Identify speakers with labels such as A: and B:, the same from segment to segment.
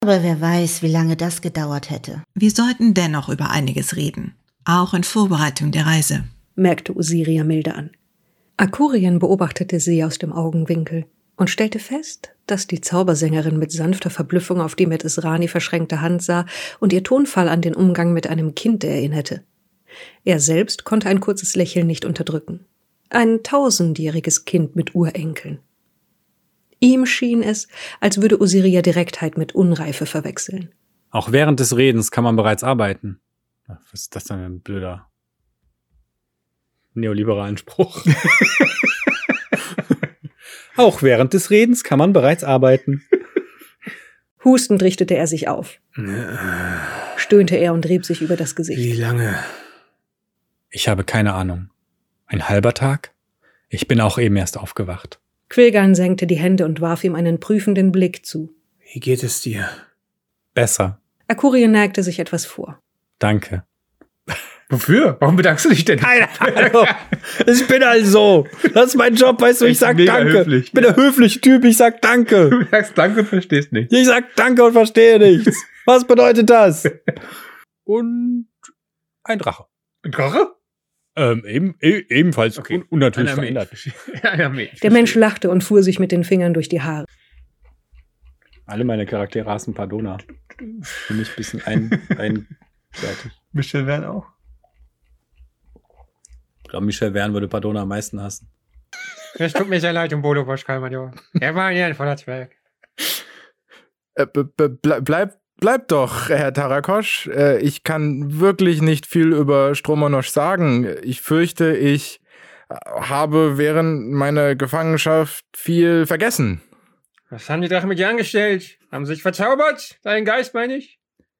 A: Aber wer weiß, wie lange das gedauert hätte.
B: Wir sollten dennoch über einiges reden, auch in Vorbereitung der Reise,
C: merkte Osiria milde an. Akurien beobachtete sie aus dem Augenwinkel und stellte fest, dass die Zaubersängerin mit sanfter Verblüffung auf die mit Israni verschränkte Hand sah und ihr Tonfall an den Umgang mit einem Kind erinnerte. Er selbst konnte ein kurzes Lächeln nicht unterdrücken. Ein 1000-jähriges Kind mit Urenkeln. Ihm schien es, als würde Osiria Direktheit mit Unreife verwechseln.
D: Auch während des Redens kann man bereits arbeiten. Was ist das denn ein blöder neoliberalen Spruch? Auch während des Redens kann man bereits arbeiten.
C: Hustend richtete er sich auf. Stöhnte er und rieb sich über das Gesicht.
D: Wie lange? Ich habe keine Ahnung. Ein halber Tag? Ich bin auch eben erst aufgewacht.
C: Quilgan senkte die Hände und warf ihm einen prüfenden Blick zu.
D: Wie geht es dir? Besser.
C: Akurien neigte sich etwas vor.
D: Danke.
E: Wofür? Warum bedankst du dich denn?
D: Keine Ahnung. Ich bin halt so. Das ist mein Job, weißt du, ich sag Danke.
E: Höflich.
D: Ich bin der höfliche Typ, ich sag Danke.
E: Du sagst Danke und verstehst nicht.
D: Ich sag Danke und verstehe nichts. Was bedeutet das? Und ein Drache.
E: Ein Drache?
D: Ebenfalls
E: Okay.
D: unnatürlich
E: Einer
D: verändert.
C: Der Mensch lachte und fuhr sich mit den Fingern durch die Haare.
D: Alle meine Charaktere hassen Pardona. Für mich ein bisschen einseitig.
E: Michel Verne auch.
D: Ich glaube, Michel Verne würde Pardona am meisten hassen.
F: Es tut mir sehr leid um Bolo Boschkalmajor. Er war ja ein voller Zwerg.
G: Bleib doch, Herr Tarakosch. Ich kann wirklich nicht viel über Stromonosch sagen. Ich fürchte, ich habe während meiner Gefangenschaft viel vergessen.
F: Was haben die Drachen mit dir angestellt? Haben sie sich verzaubert? Dein Geist, meine ich?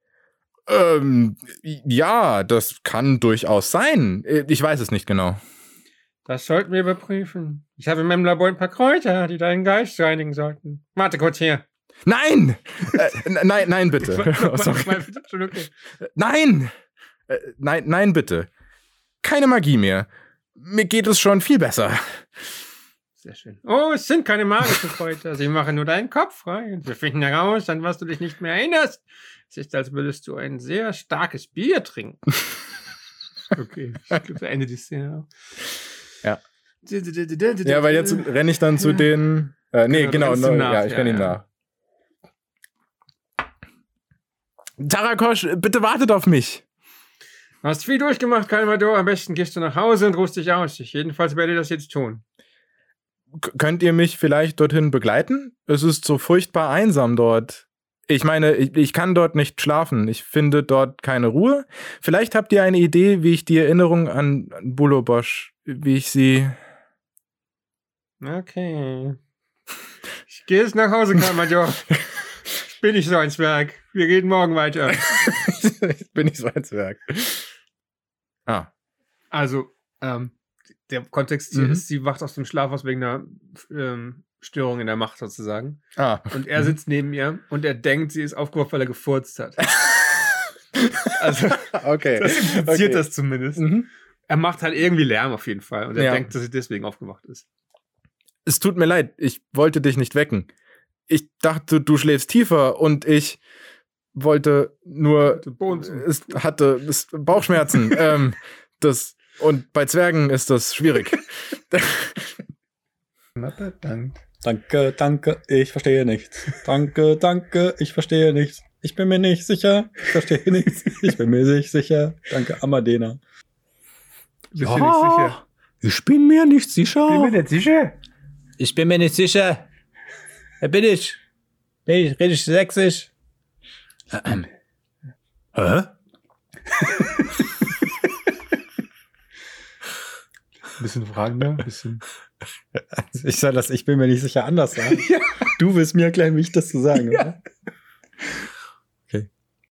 G: Ja, das kann durchaus sein. Ich weiß es nicht genau.
F: Das sollten wir überprüfen. Ich habe in meinem Labor ein paar Kräuter, die deinen Geist reinigen sollten. Warte kurz hier.
G: Nein! Nein, bitte. Nein! Nein, bitte. Keine Magie mehr. Mir geht es schon viel besser.
F: Sehr schön. Oh, es sind keine magischen Kräuter. Sie machen nur deinen Kopf frei. Wir finden heraus, an was du dich nicht mehr erinnerst. Es ist, als würdest du ein sehr starkes Bier trinken. Okay, ich glaube, Ende die Szene.
G: Ja. Ja, weil jetzt renne ich dann zu den... genau. Ja, ich renne ihm nach. Tarakosch, bitte wartet auf mich.
F: Du hast viel durchgemacht, Kalmador. Am besten gehst du nach Hause und ruhst dich aus. Ich jedenfalls werde das jetzt tun.
G: Könnt ihr mich vielleicht dorthin begleiten? Es ist so furchtbar einsam dort. Ich meine, ich kann dort nicht schlafen. Ich finde dort keine Ruhe. Vielleicht habt ihr eine Idee, wie ich die Erinnerung an Bulobosch, wie ich sie...
F: Okay. Ich gehe jetzt nach Hause, Kalmador. Ich bin nicht so ein Zwerg. Wir reden morgen weiter.
G: Ich bin nicht so ein Zwerg.
F: Also, der Kontext hier ist, sie wacht aus dem Schlaf aus wegen einer Störung in der Macht sozusagen. Und er sitzt neben ihr und er denkt, sie ist aufgewacht, weil er gefurzt hat. Also,
G: okay.
F: Das impliziert das zumindest. Er macht halt irgendwie Lärm auf jeden Fall und er denkt, dass sie deswegen aufgewacht ist.
G: Es tut mir leid, ich wollte dich nicht wecken. Ich dachte, du schläfst tiefer und ich wollte nur... Es hatte Bauchschmerzen. Und bei Zwergen ist das schwierig.
D: Danke, ich verstehe nichts. Danke, ich verstehe nichts. Ich bin mir nicht sicher, ich verstehe nichts. Ich bin mir nicht sicher. Danke, Amadena.
E: Bist du nicht sicher?
D: Ich bin mir nicht sicher.
E: Bin mir nicht sicher?
D: Ich bin mir nicht sicher. Wer bin ich? Rede ich sächsisch? Hä?
E: Ein bisschen fragender, ein bisschen...
D: Ich soll das, ich bin mir nicht sicher, anders sagen. Ja. Du willst mir erklären, wie ich das zu sagen, oder?